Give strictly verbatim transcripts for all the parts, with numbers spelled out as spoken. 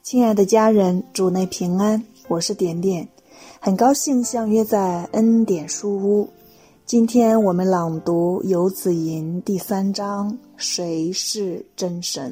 亲爱的家人，主内平安，我是点点，很高兴相约在恩典书屋。今天我们朗读游子吟第三章，谁是真神？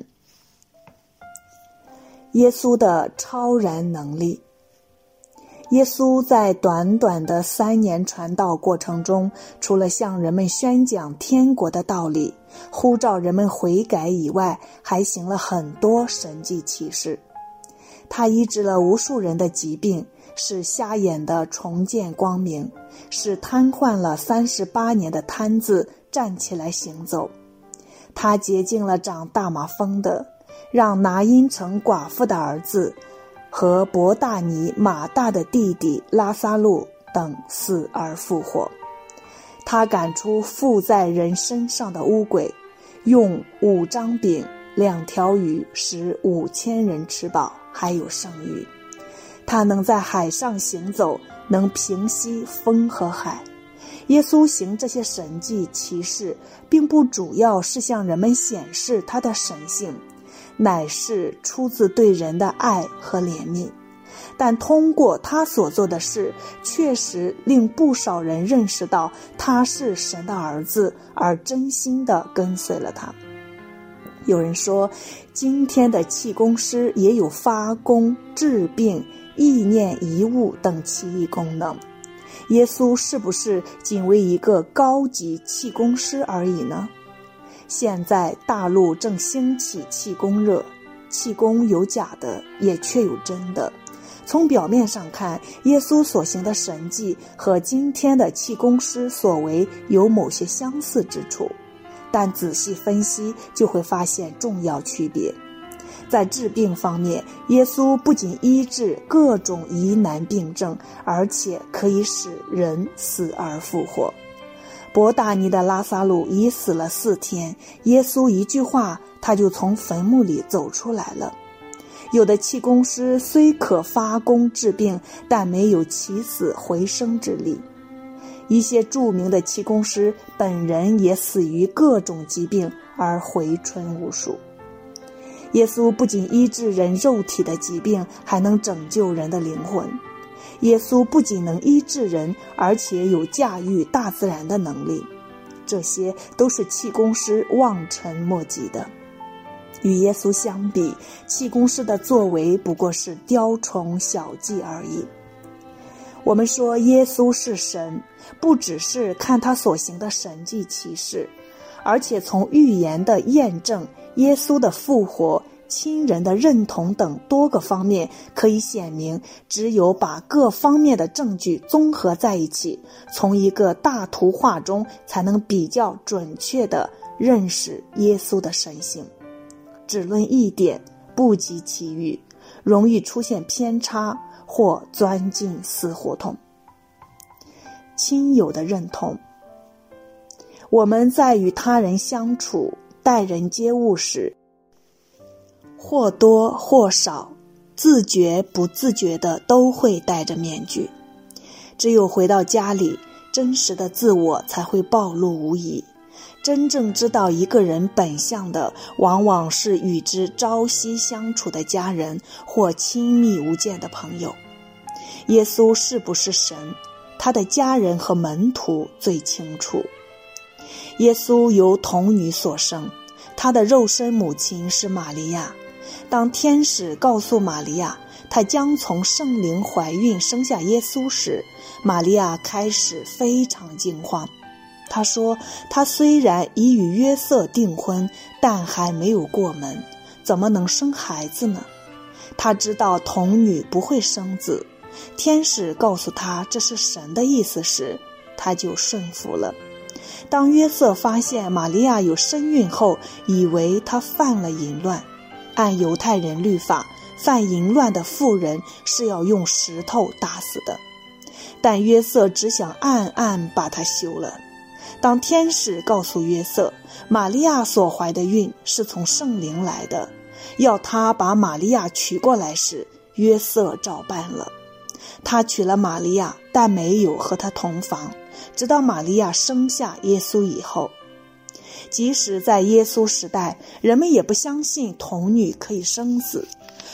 耶稣的超然能力。耶稣在短短的三年传道过程中，除了向人们宣讲天国的道理，呼召人们悔改以外，还行了很多神迹奇事。他医治了无数人的疾病，使瞎眼的重见光明，使瘫痪了三十八年的瘫子站起来行走。他洁净了长大麻风的，让拿因城寡妇的儿子和伯大尼马大的弟弟拉撒路等死而复活。他赶出附在人身上的污鬼，用五张饼两条鱼使五千人吃饱，还有剩余。他能在海上行走，能平息风和海。耶稣行这些神迹奇事，并不主要是向人们显示他的神性，乃是出自对人的爱和怜悯。但通过他所做的事，确实令不少人认识到他是神的儿子，而真心地跟随了他。有人说，今天的气功师也有发功、治病、意念移物等奇异功能。耶稣是不是仅为一个高级气功师而已呢？现在大陆正兴起气功热，气功有假的，也确有真的。从表面上看，耶稣所行的神迹和今天的气功师所为有某些相似之处，但仔细分析就会发现重要区别。在治病方面，耶稣不仅医治各种疑难病症，而且可以使人死而复活。伯大尼的拉撒路已死了四天，耶稣一句话，他就从坟墓里走出来了。有的气功师虽可发功治病，但没有起死回生之力。一些著名的气功师本人也死于各种疾病而回春无数。耶稣不仅医治人肉体的疾病，还能拯救人的灵魂。耶稣不仅能医治人，而且有驾驭大自然的能力，这些都是气功师望尘莫及的。与耶稣相比，气功师的作为不过是雕虫小技而已。我们说耶稣是神，不只是看他所行的神迹奇事，而且从预言的验证、耶稣的复活、亲人的认同等多个方面可以显明，只有把各方面的证据综合在一起，从一个大图画中才能比较准确地认识耶稣的神性。只论一点，不及其余，容易出现偏差或钻进死胡同。亲友的认同。我们在与他人相处、待人接物时，或多或少、自觉不自觉的都会戴着面具。只有回到家里，真实的自我才会暴露无遗。真正知道一个人本相的，往往是与之朝夕相处的家人或亲密无间的朋友。耶稣是不是神，他的家人和门徒最清楚。耶稣由童女所生，他的肉身母亲是玛利亚。当天使告诉玛利亚，她将从圣灵怀孕生下耶稣时，玛利亚开始非常惊慌。她说，她虽然已与约瑟订婚，但还没有过门，怎么能生孩子呢？她知道童女不会生子，天使告诉她这是神的意思时，她就顺服了。当约瑟发现玛利亚有身孕后，以为她犯了淫乱。按犹太人律法，犯淫乱的妇人是要用石头打死的，但约瑟只想暗暗把她休了。当天使告诉约瑟，玛利亚所怀的孕是从圣灵来的，要他把玛利亚娶过来时，约瑟照办了。他娶了玛利亚，但没有和她同房，直到玛利亚生下耶稣以后。即使在耶稣时代，人们也不相信童女可以生子。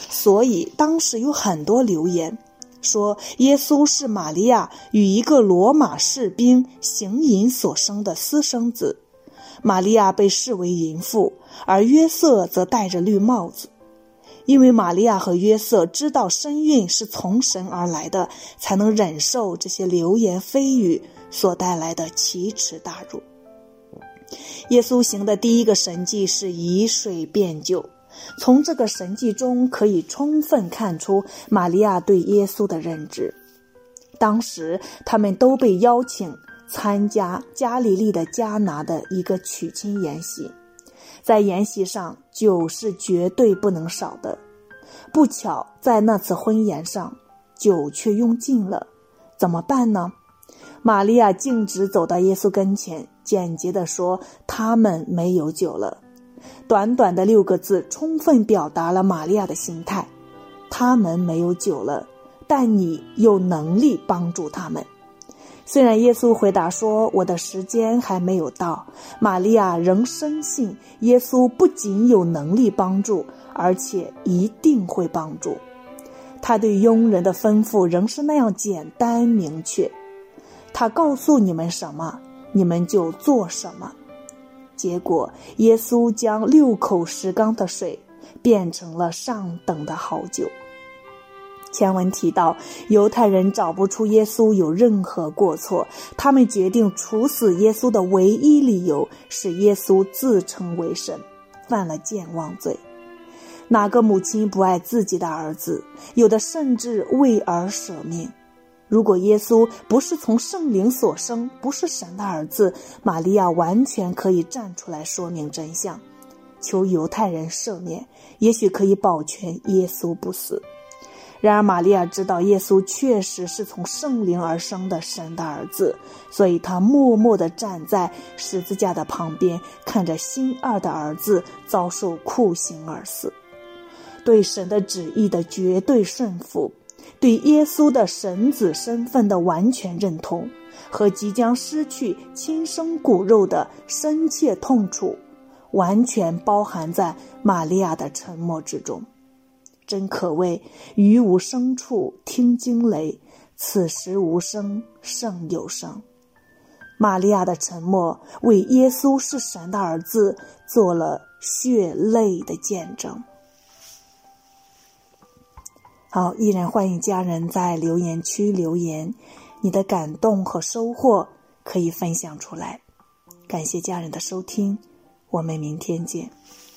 所以当时有很多流言说耶稣是玛利亚与一个罗马士兵行淫所生的私生子，玛利亚被视为淫妇，而约瑟则戴着绿帽子。因为玛利亚和约瑟知道身孕是从神而来的，才能忍受这些流言蜚语所带来的奇耻大辱。耶稣行的第一个神迹是以水变酒，从这个神迹中可以充分看出玛利亚对耶稣的认知。当时他们都被邀请参加加利利的迦拿的一个娶亲筵席，在筵席上酒是绝对不能少的。不巧在那次婚宴上酒却用尽了，怎么办呢？玛利亚径直走到耶稣跟前，简洁地说他们没有酒了。短短的六个字充分表达了玛利亚的心态，他们没有酒了，但你有能力帮助他们。虽然耶稣回答说我的时间还没有到，玛利亚仍深信耶稣不仅有能力帮助，而且一定会帮助。他对佣人的吩咐仍是那样简单明确，他告诉你们什么，你们就做什么。结果耶稣将六口石缸的水变成了上等的好酒。前文提到，犹太人找不出耶稣有任何过错，他们决定处死耶稣的唯一理由是耶稣自称为神，犯了健忘罪。哪个母亲不爱自己的儿子？有的甚至为儿舍命。如果耶稣不是从圣灵所生，不是神的儿子，玛利亚完全可以站出来说明真相，求犹太人赦免，也许可以保全耶稣不死。然而玛利亚知道耶稣确实是从圣灵而生的神的儿子，所以她默默地站在十字架的旁边，看着心爱的儿子遭受酷刑而死。对神的旨意的绝对顺服，对耶稣的神子身份的完全认同，和即将失去亲生骨肉的深切痛楚，完全包含在玛利亚的沉默之中。真可谓于无声处听惊雷，此时无声胜有声。玛利亚的沉默为耶稣是神的儿子做了血泪的见证。好，依然欢迎家人在留言区留言，你的感动和收获可以分享出来。感谢家人的收听，我们明天见。